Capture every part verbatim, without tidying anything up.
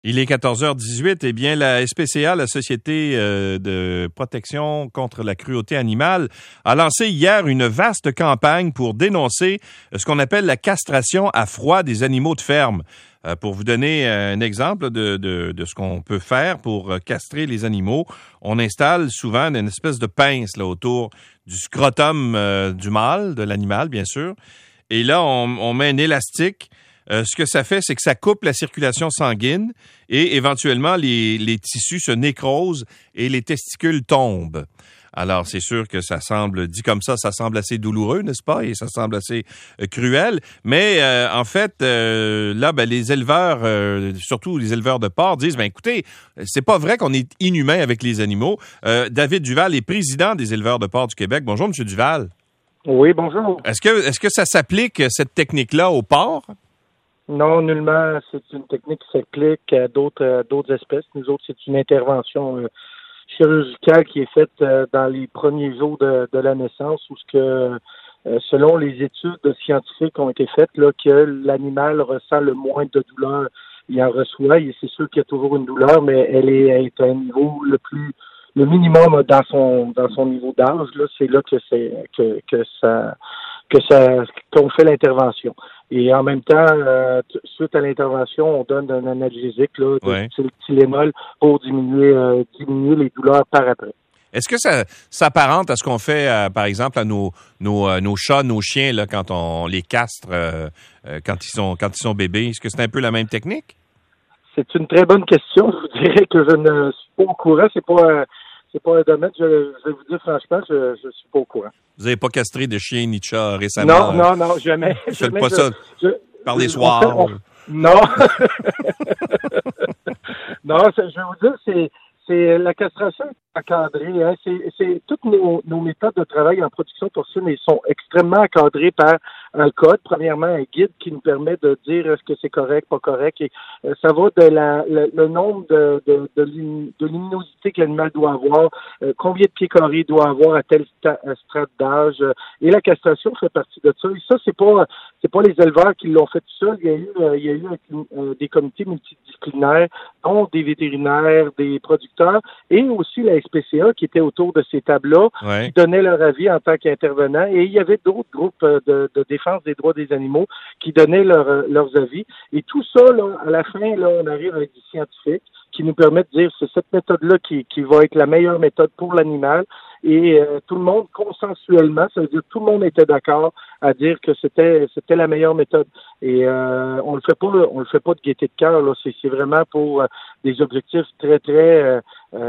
Il est quatorze heures dix-huit. Eh bien, la S P C A, la Société euh, de protection contre la cruauté animale, a lancé hier une vaste campagne pour dénoncer ce qu'on appelle la castration à froid des animaux de ferme. Euh, pour vous donner un exemple de, de, de ce qu'on peut faire pour castrer les animaux, on installe souvent une espèce de pince là, autour du scrotum euh, du mâle, de l'animal, bien sûr. Et là, on, on met un élastique. Euh, ce que ça fait, c'est que ça coupe la circulation sanguine et éventuellement, les, les tissus se nécrosent et les testicules tombent. Alors, c'est sûr que ça semble, dit comme ça, ça semble assez douloureux, n'est-ce pas? Et ça semble assez euh, cruel. Mais euh, en fait, euh, là, ben, les éleveurs, euh, surtout les éleveurs de porc, disent, ben écoutez, c'est pas vrai qu'on est inhumain avec les animaux. Euh, David Duval est président des éleveurs de porc du Québec. Bonjour, M. Duval. Oui, bonjour. Est-ce que, est-ce que ça s'applique, cette technique-là, aux porcs? Non, nullement. C'est une technique qui s'applique à d'autres, euh, d'autres espèces. Nous autres, c'est une intervention euh, chirurgicale qui est faite euh, dans les premiers jours de, de la naissance, où ce que, euh, selon les études scientifiques qui ont été faites, là, que l'animal ressent le moins de douleur. Il en reçoit. Et c'est sûr qu'il y a toujours une douleur, mais elle est, elle est à un niveau le plus, le minimum dans son, dans son niveau d'âge. Là, c'est là que c'est que, que ça. que ça qu'on fait l'intervention. Et en même temps, euh, t- suite à l'intervention, on donne un analgésique là, de Ouais. style Tylenol pour diminuer euh, diminuer les douleurs par après. Est-ce que ça s'apparente à ce qu'on fait, euh, par exemple, à nos nos, euh, nos chats, nos chiens, là, quand on les castre, euh, euh, quand ils sont quand ils sont bébés? Est-ce que c'est un peu la même technique? C'est une très bonne question. Je vous dirais que je ne suis pas au courant. C'est pas euh, c'est pas un domaine. Je, je vais vous dire franchement, je je suis pas au courant. Vous n'avez pas castré de chien ni de chat récemment? Non, non, non, jamais. Faites jamais pas je, ça je, par les on soirs. fait- on- non. Non, c'est- je vais vous dire, c'est c'est la castration est encadrée. Hein. C'est, c'est toutes nos, nos méthodes de travail en production porcine, elles sont extrêmement encadrées par un code. Premièrement, un guide qui nous permet de dire est-ce que c'est correct, pas correct. Et euh, ça va de la le, le nombre de de, de, lumi- de luminosité que l'animal doit avoir, euh, combien de pieds carrés il doit avoir à tel sta- à strate d'âge. Euh, et la castration fait partie de ça. Et ça, c'est pas c'est pas les éleveurs qui l'ont fait tout seuls. Il y a eu euh, il y a eu euh, des comités multidisciplinaires, dont des vétérinaires, des producteurs, et aussi la S P C A qui était autour de ces tables-là, Ouais. qui donnaient leur avis en tant qu'intervenants. Et il y avait d'autres groupes euh, de, de défense des droits des animaux qui donnaient leur, euh, leurs avis. Et tout ça, là, à la fin, là, on arrive avec des scientifiques qui nous permettent de dire c'est cette méthode-là qui, qui va être la meilleure méthode pour l'animal. Et euh, tout le monde, consensuellement, ça veut dire tout le monde était d'accord à dire que c'était c'était la meilleure méthode. Et euh, on le fait pas, on le fait pas de gaieté de cœur. Là, c'est, c'est vraiment pour euh, des objectifs très très. Euh,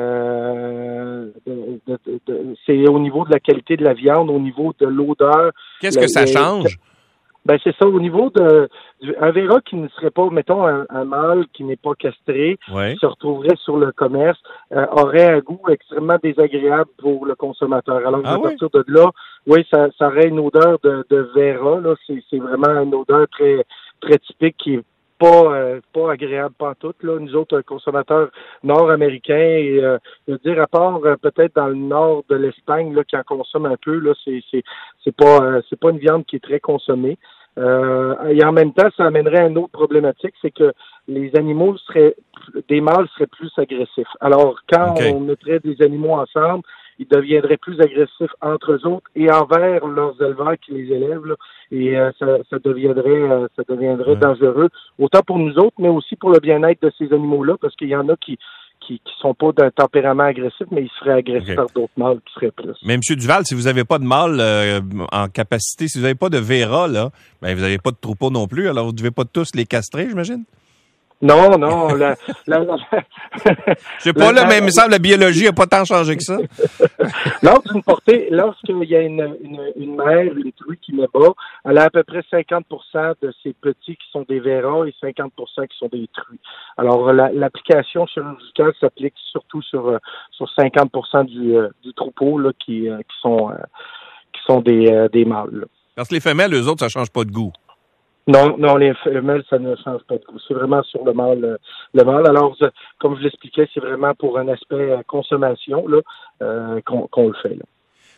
euh, de, de, de, de, c'est au niveau de la qualité de la viande, au niveau de l'odeur. Qu'est-ce le, que ça le, change? Ben c'est ça, au niveau de du, un Vera qui ne serait pas, mettons, un, un mâle qui n'est pas castré, Ouais. qui se retrouverait sur le commerce, euh, aurait un goût extrêmement désagréable pour le consommateur. Alors Ah à oui? partir de là, oui, ça, ça aurait une odeur de, de Vera, là. C'est, c'est vraiment une odeur très très typique qui est pas euh, pas agréable pantoute, là. Nous autres, un consommateur nord-américain, et euh, je veux dire, à part euh, peut-être dans le nord de l'Espagne, là, qui en consomme un peu, là, c'est c'est c'est pas euh, c'est pas une viande qui est très consommée. Euh, et en même temps, ça amènerait à une autre problématique, c'est que les animaux seraient, des mâles seraient plus agressifs. Alors, quand Okay. on mettrait des animaux ensemble, ils deviendraient plus agressifs entre eux autres et envers leurs éleveurs qui les élèvent, là, et euh, ça, ça deviendrait, euh, ça deviendrait Ouais. dangereux, autant pour nous autres, mais aussi pour le bien-être de ces animaux-là, parce qu'il y en a qui qui qui sont pas d'un tempérament agressif, mais ils seraient agressés Okay. par d'autres mâles qui seraient plus. Mais M. Duval, si vous n'avez pas de mâle euh, en capacité, si vous n'avez pas de Vera, là, ben vous n'avez pas de troupeau non plus, alors vous ne devez pas tous les castrer, j'imagine? Non, non, la, la, la, Je sais pas, la- là, mais il me semble que la biologie n'a pas tant changé que ça. Lors d'une portée, lorsqu'il y a une, une, une mère, une truie qui met bas, elle a à peu près cinquante pour cent de ses petits qui sont des Veras et cinquante pour cent qui sont des truies. Alors, la, l'application chirurgicale s'applique surtout sur, euh, sur cinquante pour cent du, euh, du troupeau là, qui, euh, qui sont, euh, qui sont des, euh, des mâles. Là. Parce que les femelles, eux autres, ça change pas de goût. Non, non, les femelles, ça ne change pas de goût. C'est vraiment sur le mâle. euh, Le mâle. Alors, je- comme je l'expliquais, c'est vraiment pour un aspect euh, consommation là, euh, qu'on, qu'on le fait. Là.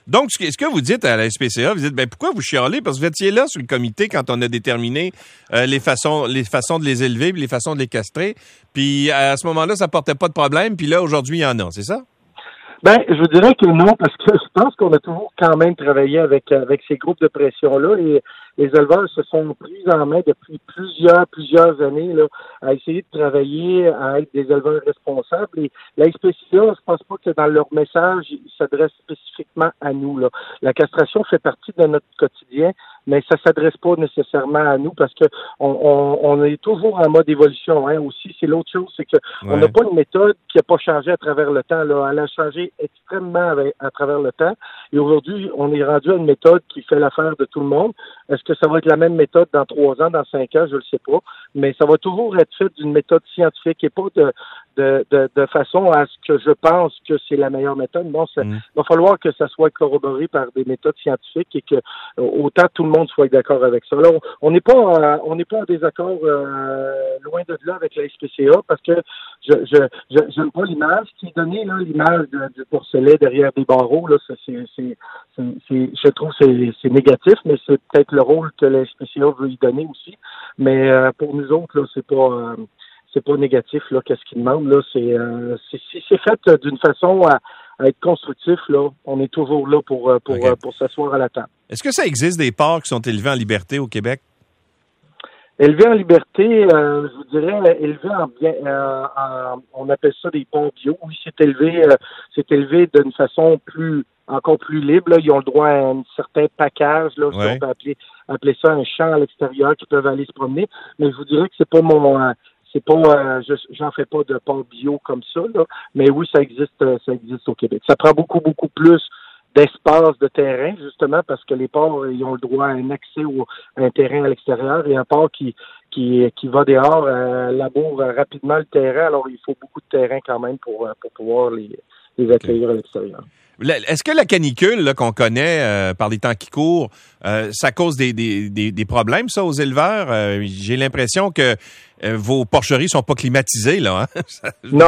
Donc, ce que, ce que vous dites à la S P C A, vous dites, ben pourquoi vous chialez? Parce que vous étiez là sur le comité quand on a déterminé euh, les façons les façons de les élever puis les façons de les castrer. Puis à ce moment-là, ça portait pas de problème. Puis là, aujourd'hui, il y en a, c'est ça? Ben, je vous dirais que non, parce que je pense qu'on a toujours quand même travaillé avec avec ces groupes de pression-là. Et les éleveurs se sont pris en main depuis plusieurs, plusieurs années là, à essayer de travailler, à être des éleveurs responsables. Et la S P C A, je pense pas que dans leur message, ils s'adressent spécifiquement à nous. Là. La castration fait partie de notre quotidien, mais ça s'adresse pas nécessairement à nous parce que on, on, on est toujours en mode évolution. Hein. Aussi, c'est l'autre chose, c'est que ouais. on n'a pas une méthode qui n'a pas changé à travers le temps. Là. Elle a changé extrêmement avec, à travers le temps. Et aujourd'hui, on est rendu à une méthode qui fait l'affaire de tout le monde. Est-ce que ça va être la même méthode dans trois ans, dans cinq ans, je ne le sais pas. Mais ça va toujours être fait d'une méthode scientifique et pas de, de, de, de façon à ce que je pense que c'est la meilleure méthode. Non, il mmh. va falloir que ça soit corroboré par des méthodes scientifiques et que autant tout le monde soit d'accord avec ça. Là, on n'est pas euh, on n'est pas en désaccord euh, loin de là avec la S P C A parce que je je, je j'aime pas l'image qui est donnée là, l'image de, du porcelet derrière des barreaux là, ça, c'est c'est c'est, c'est je trouve que c'est c'est négatif, mais c'est peut-être le rôle que la S P C A veut y donner aussi. Mais euh, pour nous autres là, c'est pas euh, c'est pas négatif là qu'est-ce qu'ils demandent là, c'est euh, c'est si c'est fait d'une façon à, à être constructif là, on est toujours là pour pour okay. pour s'asseoir à la table. Est-ce que ça existe des porcs qui sont élevés en liberté au Québec? Élevés en liberté, euh, je vous dirais, élevés en bien, euh, en, on appelle ça des porcs bio. Oui, c'est élevé, euh, c'est élevé d'une façon plus, encore plus libre. Là. Ils ont le droit à un certain package, là, ouais. si on peut appeler, appeler ça un champ à l'extérieur, qui peuvent aller se promener. Mais je vous dirais que c'est pas mon, euh, c'est pas, euh, je, j'en fais pas de porcs bio comme ça, là. Mais oui, ça existe, ça existe au Québec. Ça prend beaucoup, beaucoup plus d'espace de terrain, justement, parce que les porcs, ils ont le droit à un accès au, à un terrain à l'extérieur et un porc qui, qui, qui va dehors, euh, laboure rapidement le terrain, alors il faut beaucoup de terrain quand même pour, pour pouvoir les, les accueillir okay. à l'extérieur. Est-ce que la canicule là, qu'on connaît euh, par les temps qui courent, euh, ça cause des, des, des, des problèmes, ça, aux éleveurs? Euh, j'ai l'impression que euh, vos porcheries sont pas climatisées, là. Hein? Non,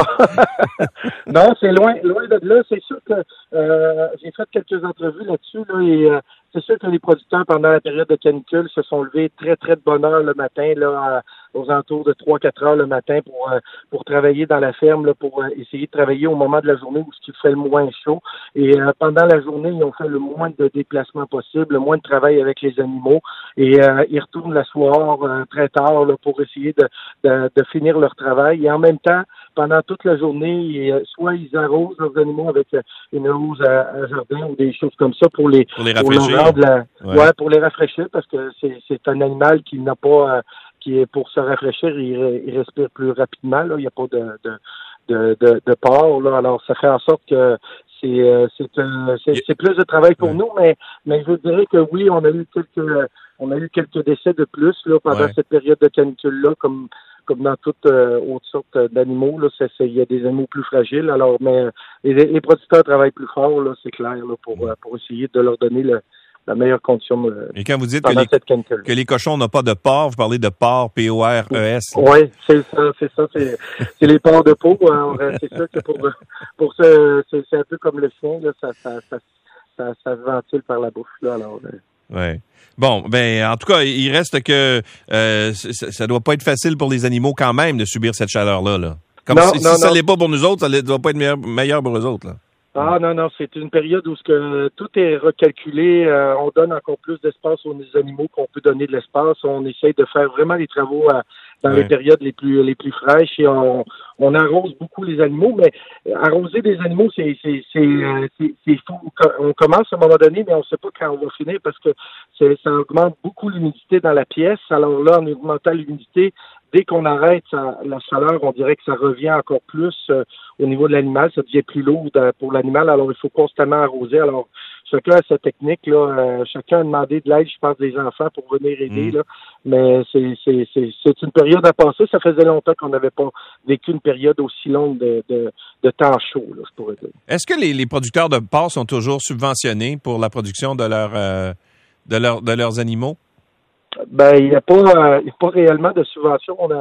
non, c'est loin, loin de là. C'est sûr que euh, j'ai fait quelques entrevues là-dessus, là, et euh, c'est sûr que les producteurs, pendant la période de canicule, se sont levés très, très de bonne heure le matin, là, à, aux alentours de trois quatre heures le matin pour euh, pour travailler dans la ferme, là, pour euh, essayer de travailler au moment de la journée où il fait le moins chaud. Et euh, pendant la journée, ils ont fait le moins de déplacements possible, le moins de travail avec les animaux. Et euh, ils retournent le soir euh, très tard là, pour essayer de, de, de finir leur travail. Et en même temps, pendant toute la journée, ils, soit ils arrosent leurs animaux avec une rose à, à jardin ou des choses comme ça pour les pour les rafraîchir. Pour, la, ouais. Ouais, pour les rafraîchir parce que c'est, c'est un animal qui n'a pas... Euh, qui est pour se rafraîchir, il, il respire plus rapidement. Là. Il n'y a pas de, de, de, de, de porc. Là. Alors, ça fait en sorte que c'est, euh, c'est, euh, c'est, c'est plus de travail pour ouais. nous, mais, mais je dirais que oui, on a eu quelques on a eu quelques décès de plus là, pendant ouais. cette période de canicule-là, comme comme dans toutes euh, autres sortes d'animaux. Là, c'est, c'est, il y a des animaux plus fragiles. Alors, mais les, les producteurs travaillent plus fort, là, c'est clair, là, pour, ouais. pour essayer de leur donner le la meilleure condition de, et quand vous dites que les, que les cochons n'ont pas de porc, vous parlez de porc, P O R E S. Oui, c'est ça, c'est ça, c'est, c'est les porcs de peau. Alors, c'est sûr que pour, pour ça, c'est, c'est un peu comme le chien, là, ça, ça, ça, ça, ça se ventile par la bouche, là, alors. Ouais. Bon, ben, en tout cas, il reste que euh, ça, ça doit pas être facile pour les animaux quand même de subir cette chaleur-là, là. Comme non, si, non, si ça non. l'est pas pour nous autres, ça ne doit pas être meilleur, meilleur pour eux autres, là. Ah non, non, c'est une période où ce que tout est recalculé. Euh, on donne encore plus d'espace aux animaux qu'on peut donner de l'espace. On essaye de faire vraiment les travaux à, dans ouais. les périodes les plus les plus fraîches et on, on arrose beaucoup les animaux. Mais arroser des animaux, c'est c'est c'est c'est, c'est fou. On commence à un moment donné, mais on ne sait pas quand on va finir parce que c'est, ça augmente beaucoup l'humidité dans la pièce. Alors là, en augmentant l'humidité, dès qu'on arrête ça, la chaleur, on dirait que ça revient encore plus euh, au niveau de l'animal, ça devient plus lourd euh, pour l'animal, alors il faut constamment arroser. Alors, chacun a sa technique, là, euh, chacun a demandé de l'aide, je pense, des enfants pour venir aider, mmh. là. Mais c'est, c'est, c'est, c'est une période à passer. Ça faisait longtemps qu'on n'avait pas vécu une période aussi longue de, de, de temps chaud, là, je pourrais dire. Est-ce que les, les producteurs de porc sont toujours subventionnés pour la production de, leur, euh, de, leur, de leurs animaux? Ben, il n'y a pas, euh, il y a pas réellement de subvention. On a,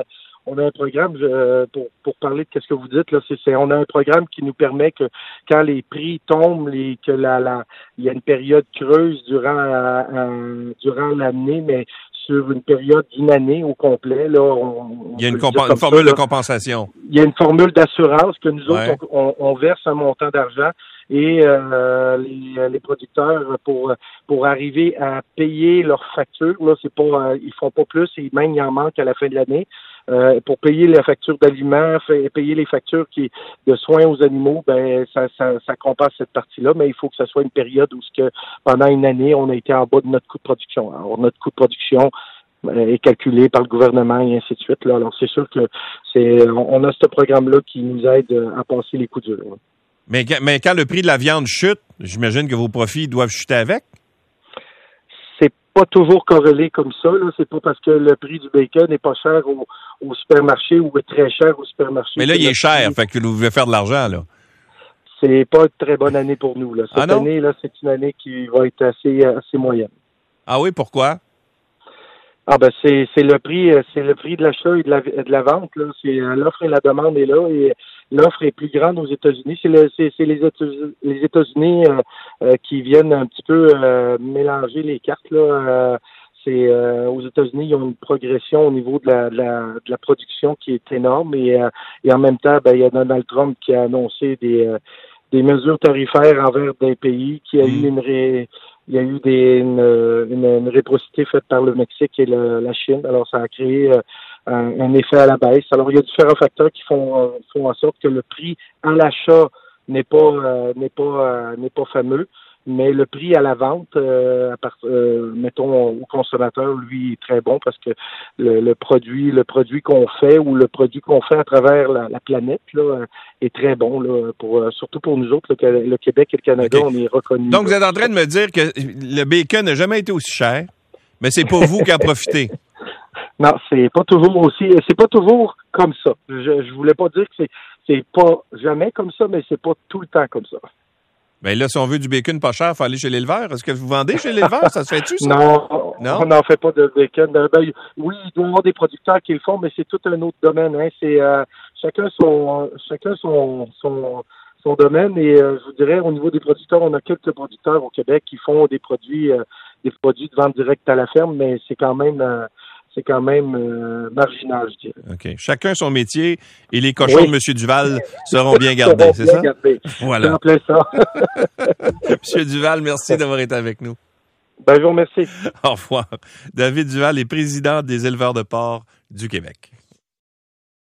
on a un programme euh, pour pour parler de qu'est-ce que vous dites là, c'est, c'est on a un programme qui nous permet que quand les prix tombent, les que la la il y a une période creuse durant euh, euh, durant l'année, mais sur une période d'une année au complet là, on, il y a une, compa- une formule ça, de compensation. Il y a une formule d'assurance que nous ouais. autres on, on, on verse un montant d'argent. Et euh, les, les producteurs, pour pour arriver à payer leurs factures, là, c'est pas euh, ils font pas plus et même il en manque à la fin de l'année. Euh, pour payer la facture d'aliments, payer les factures qui de soins aux animaux, ben ça, ça, ça compense cette partie-là, mais il faut que ce soit une période où ce que pendant une année, on a été en bas de notre coût de production. Alors, notre coût de production est calculé par le gouvernement et ainsi de suite. Là. Alors, c'est sûr que c'est on a ce programme-là qui nous aide à passer les coups durs. Là. Mais, mais quand le prix de la viande chute, j'imagine que vos profits doivent chuter avec? C'est pas toujours corrélé comme ça. Là. C'est pas parce que le prix du bacon n'est pas cher au, au supermarché ou est très cher au supermarché. Mais là, il est cher, prix... fait que vous devez faire de l'argent, là. C'est pas une très bonne année pour nous. Là. Cette ah année, là, c'est une année qui va être assez, assez moyenne. Ah oui, pourquoi? Ah ben c'est c'est le prix c'est le prix de l'achat et de la de la vente là, c'est l'offre et la demande est là et l'offre est plus grande aux États-Unis, c'est le c'est, c'est les États-Unis, les États-Unis euh, euh, qui viennent un petit peu euh, mélanger les cartes là, euh, c'est euh, aux États-Unis, ils ont une progression au niveau de la de la, de la production qui est énorme et euh, et en même temps ben il y a Donald Trump qui a annoncé des euh, des mesures tarifaires envers des pays qui a mmh. eu une ré Il y a eu des, une, une, une réciprocité faite par le Mexique et le, la Chine. Alors, ça a créé euh, un, un effet à la baisse. Alors, il y a différents facteurs qui font, euh, font en sorte que le prix à l'achat n'est pas euh, n'est pas euh, n'est pas fameux, mais le prix à la vente, euh, à part, euh, mettons au consommateur, lui est très bon parce que le, le produit le produit qu'on fait ou le produit qu'on fait à travers la, la planète là est très bon là pour surtout pour nous autres le, le Québec et le Canada, okay. On est reconnus. Donc là. Vous êtes en train de me dire que le bacon n'a jamais été aussi cher, mais c'est pas vous qui en profitez. Non, c'est pas toujours aussi, c'est pas toujours comme ça. Je, je voulais pas dire que c'est c'est pas jamais comme ça, mais c'est pas tout le temps comme ça. Bien là, si on veut du bacon pas cher, il faut aller chez l'éleveur. Est-ce que vous vendez chez l'éleveur? Ça se fait-tu, ça? Non, non? on n'en fait pas de bacon. Ben, oui, il doit y avoir des producteurs qui le font, mais c'est tout un autre domaine. Hein. C'est euh, chacun son chacun son son, son domaine. Et euh, je vous dirais, au niveau des producteurs, on a quelques producteurs au Québec qui font des produits euh, des produits de vente directe à la ferme, mais c'est quand même euh, c'est quand même euh, marginal, je dirais. OK. Chacun son métier et les cochons oui. de M. Duval seront bien gardés, seront c'est bien ça? Gardés. Voilà. C'est en plein ça. M. Duval, merci d'avoir été avec nous. Ben, je vous remercie. Au revoir. David Duval est président des éleveurs de porc du Québec.